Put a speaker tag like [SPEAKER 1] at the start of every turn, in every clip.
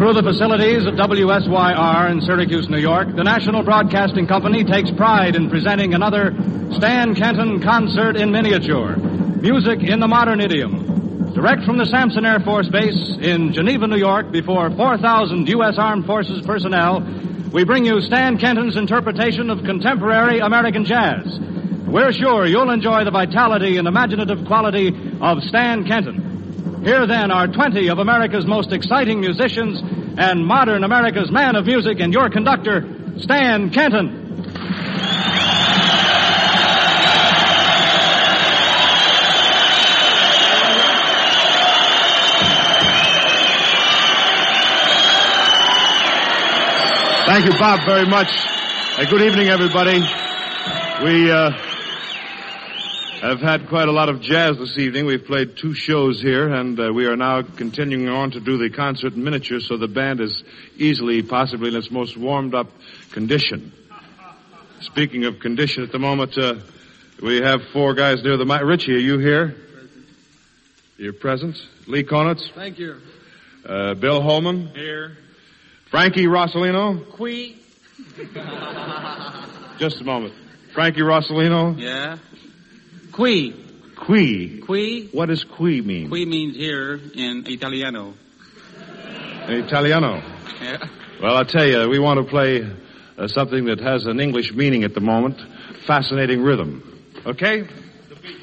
[SPEAKER 1] Through the facilities of WSYR in Syracuse, New York, the National Broadcasting Company takes pride in presenting another Stan Kenton concert in miniature, music in the modern idiom. Direct from the Sampson Air Force Base in Geneva, New York, before 4,000 U.S. Armed Forces personnel, we bring you Stan Kenton's interpretation of contemporary American jazz. We're sure you'll enjoy the vitality and imaginative quality of Stan Kenton. Here, then, are 20 of America's most exciting musicians and modern America's man of music and your conductor, Stan Kenton.
[SPEAKER 2] Thank you, Bob, very much. Good evening, everybody. We have had quite a lot of jazz this evening. We've played 2 shows here, and we are now continuing on to do the concert in miniature, so the band is easily, possibly, in its most warmed-up condition. Speaking of condition, at the moment, we have 4 guys near the mic. Richie, are you here?
[SPEAKER 3] Present.
[SPEAKER 2] You're present. Lee Konitz?
[SPEAKER 3] Thank you.
[SPEAKER 2] Bill Holman?
[SPEAKER 3] Here.
[SPEAKER 2] Frankie Rossellino?
[SPEAKER 3] Qui?
[SPEAKER 2] Just a moment. Frankie Rossellino?
[SPEAKER 3] Yeah. Qui.
[SPEAKER 2] Qui.
[SPEAKER 3] Qui?
[SPEAKER 2] What does qui mean?
[SPEAKER 3] Qui means here in Italiano.
[SPEAKER 2] Italiano.
[SPEAKER 3] Yeah.
[SPEAKER 2] Well, I'll tell you, we want to play something that has an English meaning at the moment. Fascinating rhythm. Okay? The beat,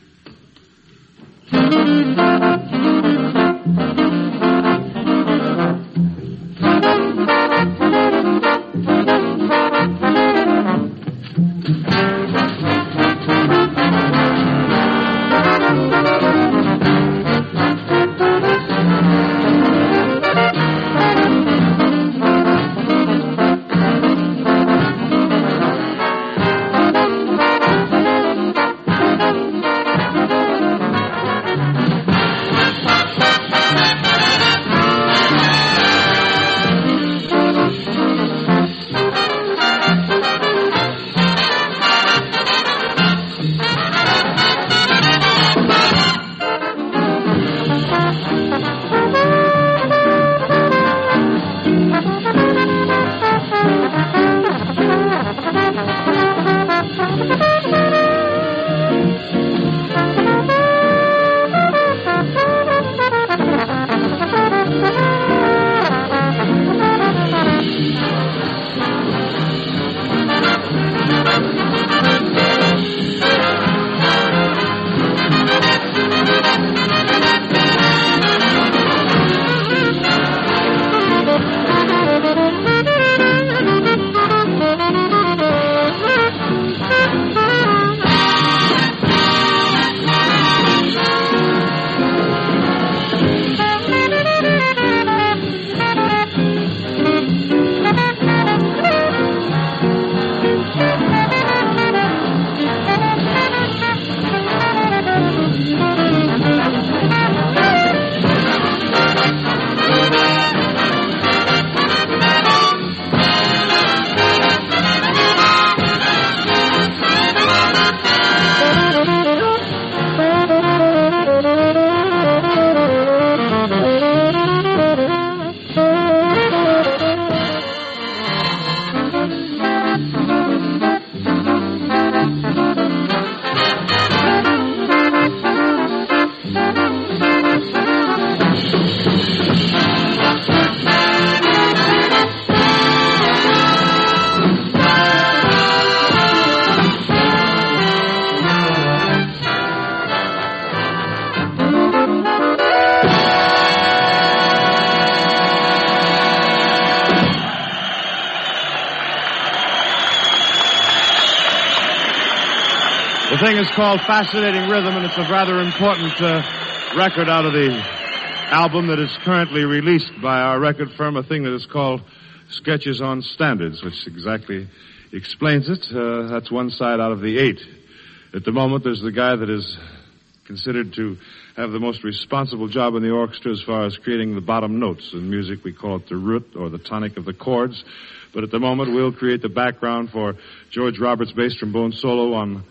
[SPEAKER 2] The thing is called Fascinating Rhythm, and it's a rather important record out of the album that is currently released by our record firm, a thing that is called Sketches on Standards, which exactly explains it. That's one side out of the 8. At the moment, there's the guy that is considered to have the most responsible job in the orchestra as far as creating the bottom notes. In music, we call it the root or the tonic of the chords. But at the moment, we'll create the background for George Roberts' bass trombone solo on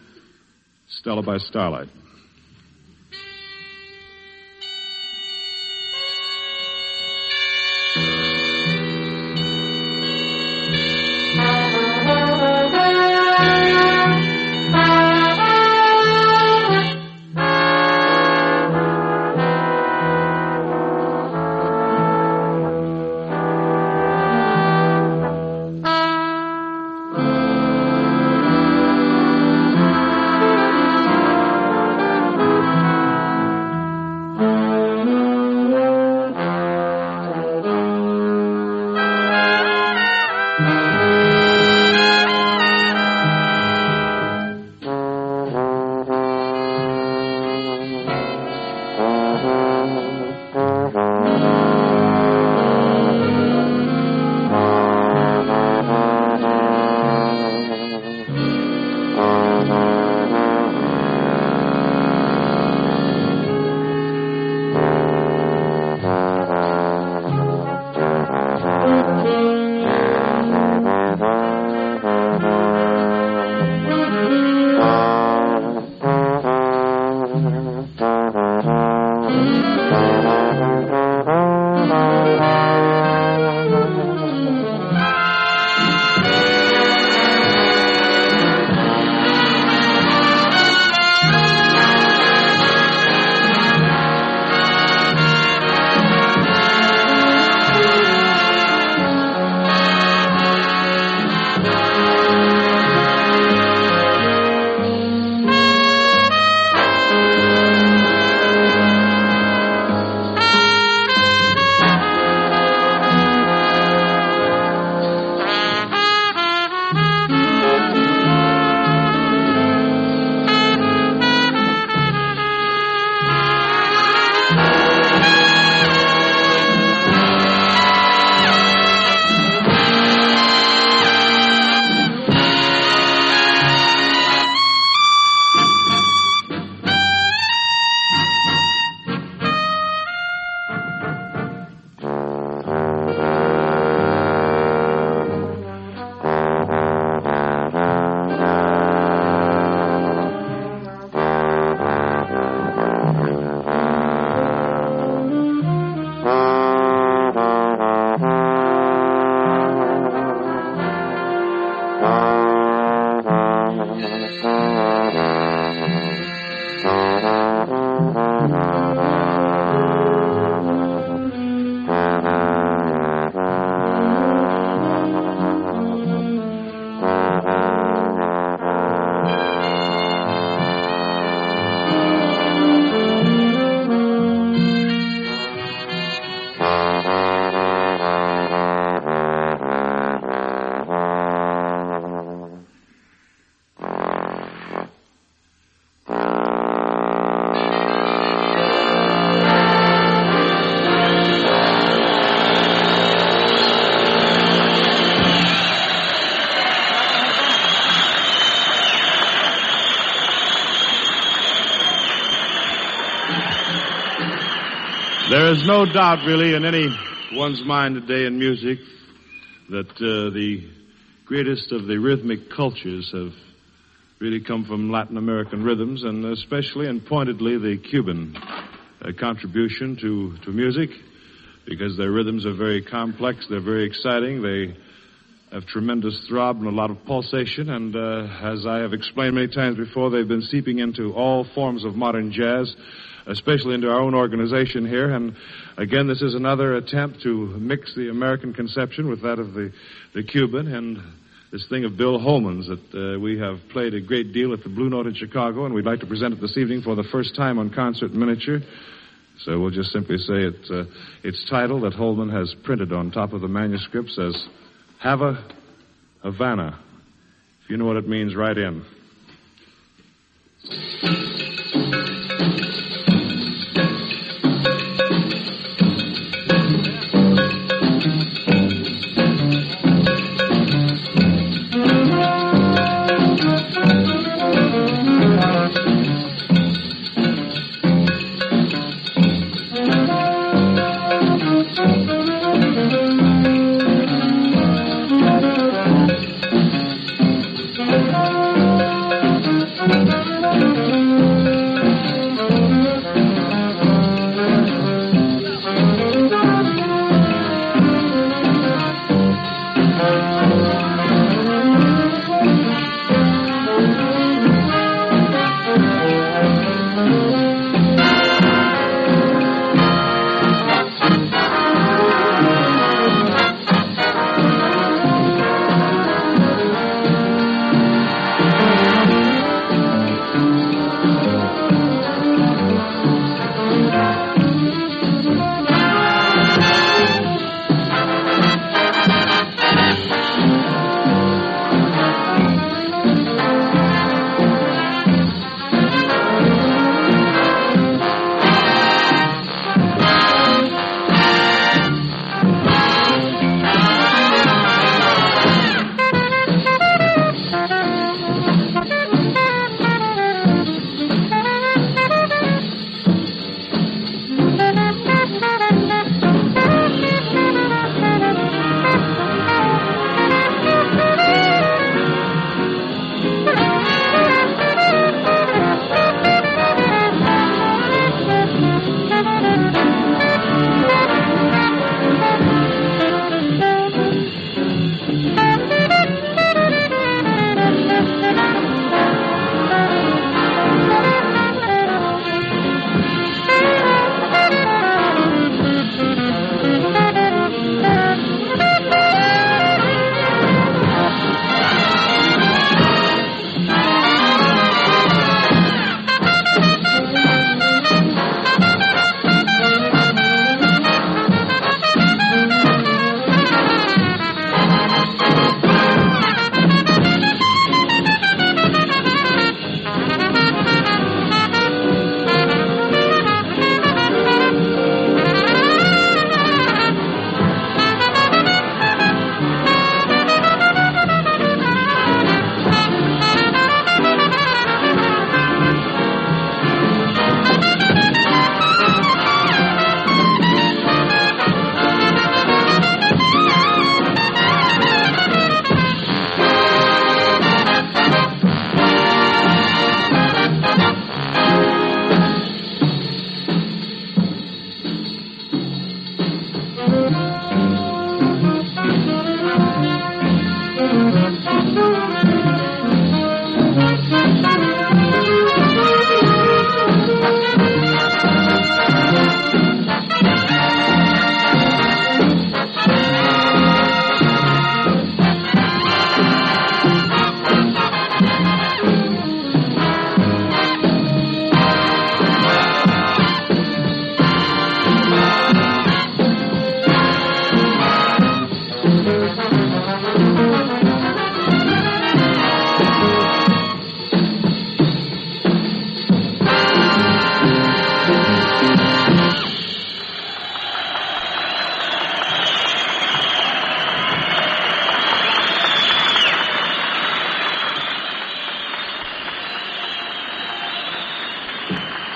[SPEAKER 2] Stella by Starlight. There is no doubt, really, in anyone's mind today in music that the greatest of the rhythmic cultures have really come from Latin American rhythms, and especially and pointedly the Cuban contribution to music, because their rhythms are very complex, they're very exciting, they have tremendous throb and a lot of pulsation, and as I have explained many times before, they've been seeping into all forms of modern jazz, especially into our own organization here. And again, this is another attempt to mix the American conception with that of the Cuban, and this thing of Bill Holman's that we have played a great deal at the Blue Note in Chicago, and we'd like to present it this evening for the first time on Concert in Miniature. So we'll just simply say its title that Holman has printed on top of the manuscript says, Hava Havana. If you know what it means, write in.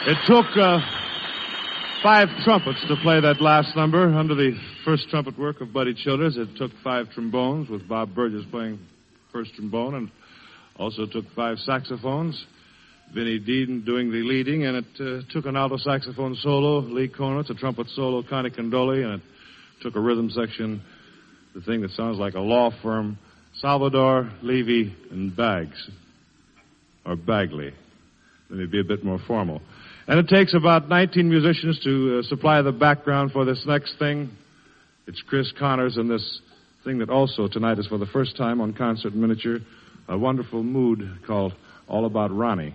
[SPEAKER 2] It took 5 trumpets to play that last number. Under the first trumpet work of Buddy Childers, it took 5 trombones, with Bob Burgess playing first trombone, and also took 5 saxophones, Vinnie Dean doing the leading, and it took an alto saxophone solo, Lee Konitz, a trumpet solo, Connie Condoli, and it took a rhythm section, the thing that sounds like a law firm, Salvador, Levy, and Baggs. Or Bagley. Let me be a bit more formal. And it takes about 19 musicians to supply the background for this next thing. It's Chris Connors and this thing that also tonight is for the first time on Concert in Miniature, a wonderful mood called All About Ronnie.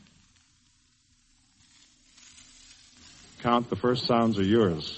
[SPEAKER 2] Count, the first sounds are yours.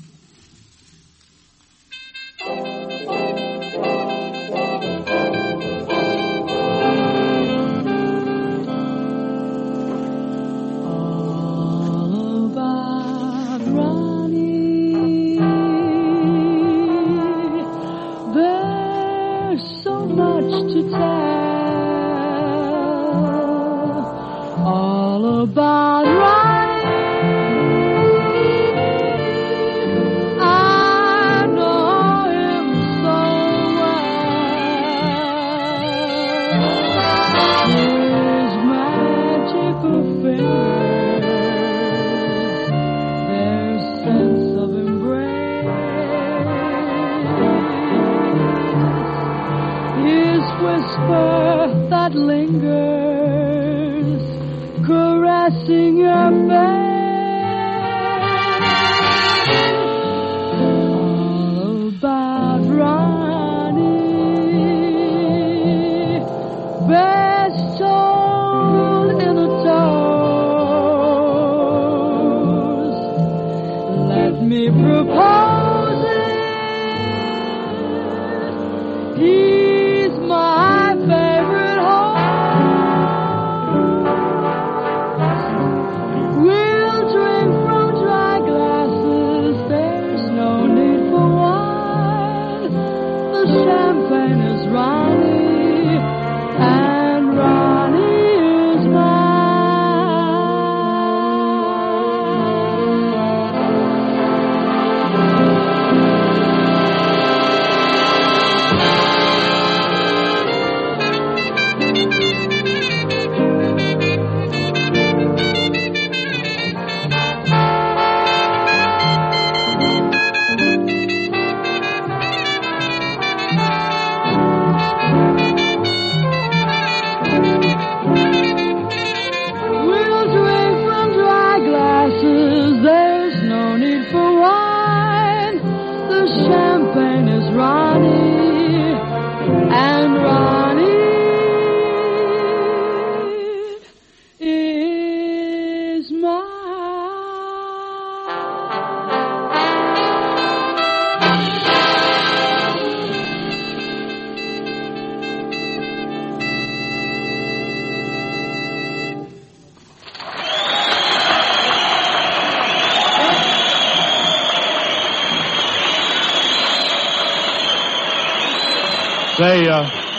[SPEAKER 2] Say,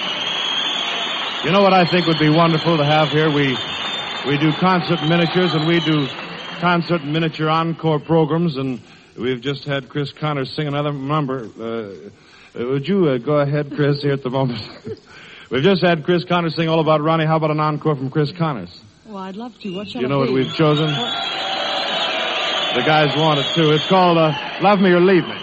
[SPEAKER 2] you know what I think would be wonderful to have here? We do concert miniatures, and we do concert miniature encore programs, and we've just had Chris Connors sing another number. Would you go ahead, Chris, here at the moment? We've just had Chris Connors sing All About Ronnie. How about an encore from Chris Connors?
[SPEAKER 4] Well, I'd love to. What shall
[SPEAKER 2] you know
[SPEAKER 4] I
[SPEAKER 2] what we've chosen? The guys want it, too. It's called Love Me or Leave Me.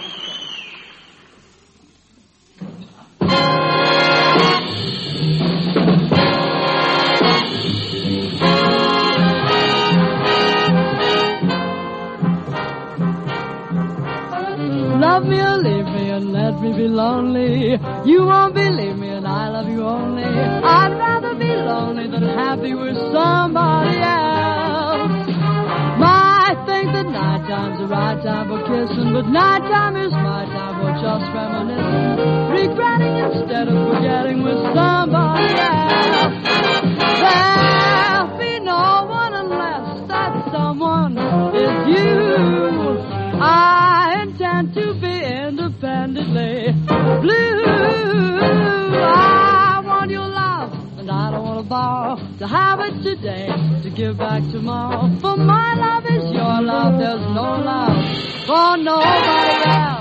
[SPEAKER 4] Love me or leave me and let me be lonely. You won't believe me and I love you only. I'd rather be lonely than happy with somebody else. Might think that nighttime's the right time for kissing, but nighttime is my time for just reminiscing, regretting instead of forgetting with somebody else. There'll be no one unless that someone is you. I intend to be independently blue. I want your love, and I don't want to borrow. To to have it today, to give back tomorrow. For my love is your love, there's no love for nobody else.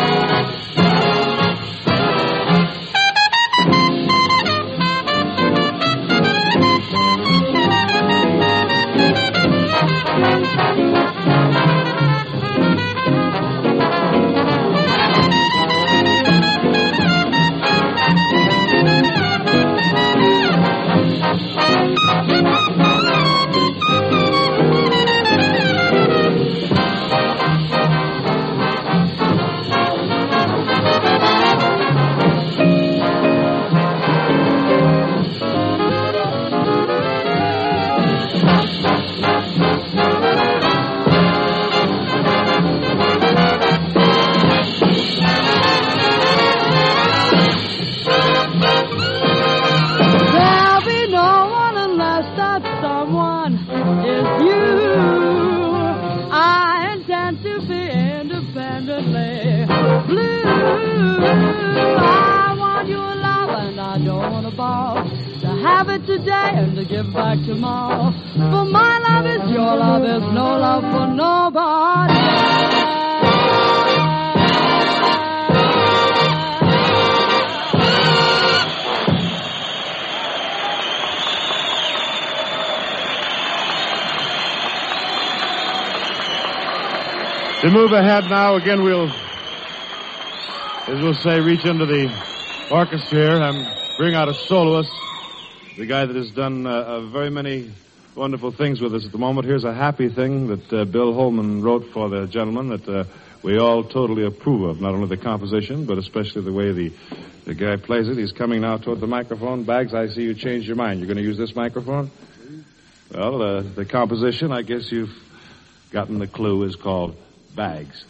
[SPEAKER 4] Today and to give back tomorrow. For my love is your love, there's no love for nobody
[SPEAKER 2] To move ahead now, again, we'll, as we'll say, reach into the orchestra here and bring out a soloist. The guy that has done very many wonderful things with us at the moment. Here's a happy thing that Bill Holman wrote for the gentleman that we all totally approve of. Not only the composition, but especially the way the guy plays it. He's coming now toward the microphone. Bags, I see you changed your mind. You're going to use this microphone? Well, the composition, I guess you've gotten the clue, is called Bags.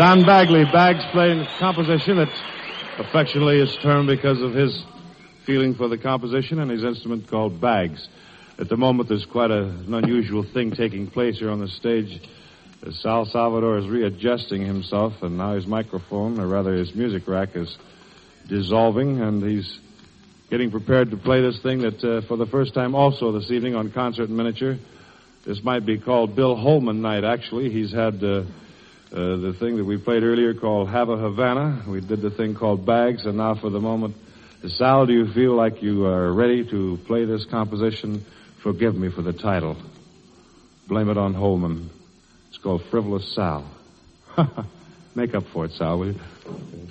[SPEAKER 2] Don Bagley, Bags, playing a composition that affectionately is termed because of his feeling for the composition and his instrument called Bags. At the moment, there's quite an unusual thing taking place here on the stage. Sal Salvador is readjusting himself, and now his microphone, or rather his music rack, is dissolving, and he's getting prepared to play this thing that, for the first time also this evening on Concert in Miniature, this might be called Bill Holman night, actually. He's had the thing that we played earlier called Have a Havana. We did the thing called Bags, and now for the moment, Sal, do you feel like you are ready to play this composition? Forgive me for the title. Blame it on Holman. It's called Frivolous Sal. Make up for it, Sal, will you? Okay.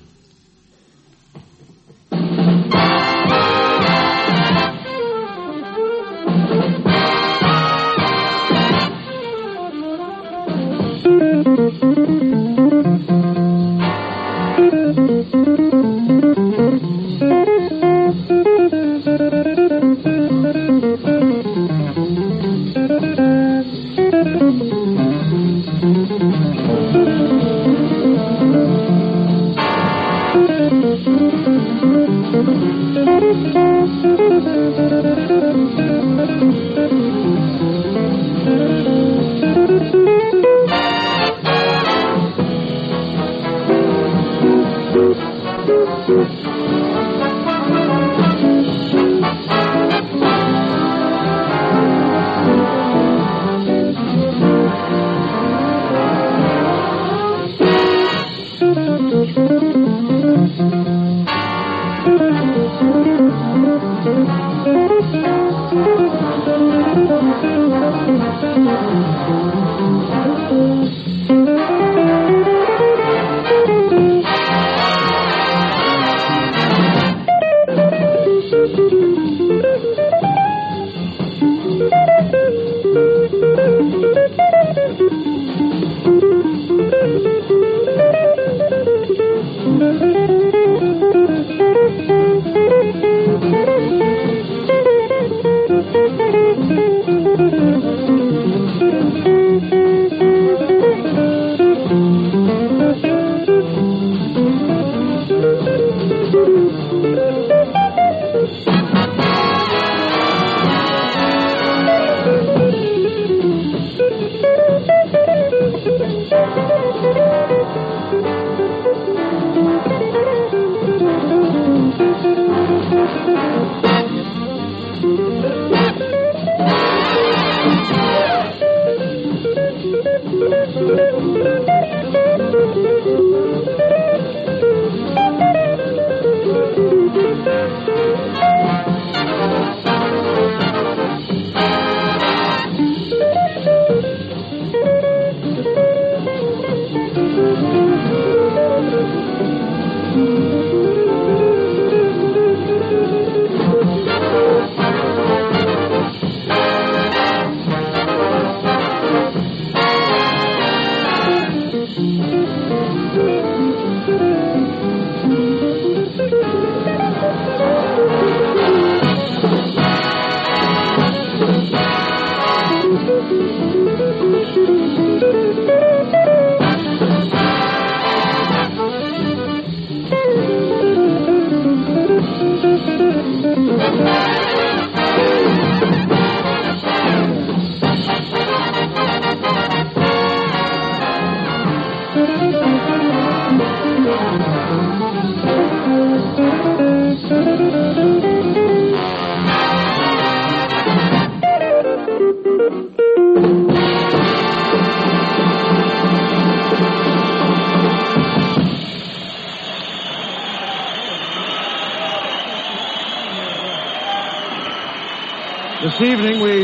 [SPEAKER 2] This evening we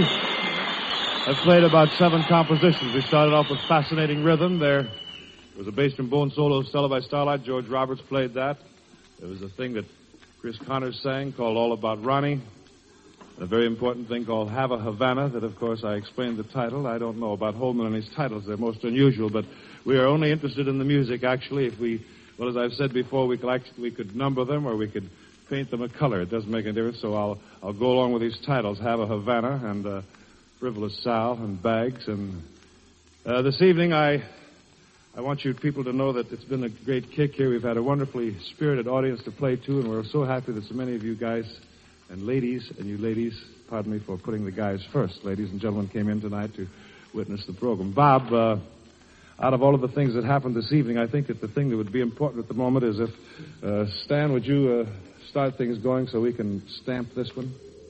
[SPEAKER 2] have played about 7 compositions. We started off with Fascinating Rhythm. There was a bass and bone solo Stella by Starlight. George Roberts played that. There was a thing that Chris Connors sang called All About Ronnie. And a very important thing called Have a Havana that, of course, I explained the title. I don't know about Holman and his titles. They're most unusual, but we are only interested in the music, actually. If we, well, as I've said before, we could number them or we could paint them a color. It doesn't make any difference, so I'll go along with these titles, Have a Havana and Frivolous Sal and Bags. And this evening I I want you people to know that it's been a great kick here. We've had a wonderfully spirited audience to play to, and we're so happy that so many of you guys and ladies, and you ladies, pardon me for putting the guys first, ladies and gentlemen, came in tonight to witness the program. Bob, out of all of the things that happened this evening, I think that the thing that would be important at the moment is if, Stan, would you start things going so we can stamp this one?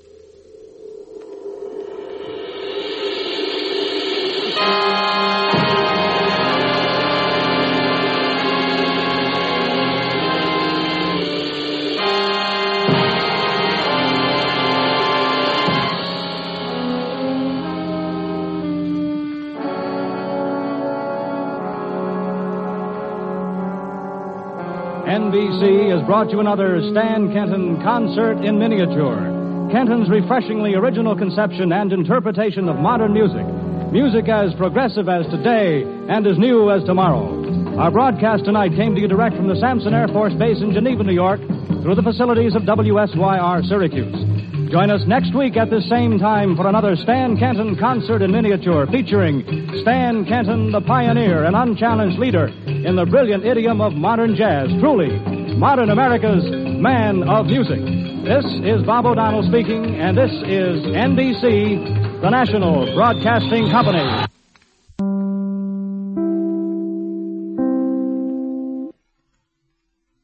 [SPEAKER 1] NBC has brought you another Stan Kenton concert in miniature. Kenton's refreshingly original conception and interpretation of modern music. Music as progressive as today and as new as tomorrow. Our broadcast tonight came to you direct from the Sampson Air Force Base in Geneva, New York, through the facilities of WSYR Syracuse. Join us next week at the same time for another Stan Kenton concert in miniature featuring Stan Kenton, the pioneer and unchallenged leader in the brilliant idiom of modern jazz. Truly, modern America's man of music. This is Bob O'Donnell speaking, and this is NBC, the National Broadcasting Company.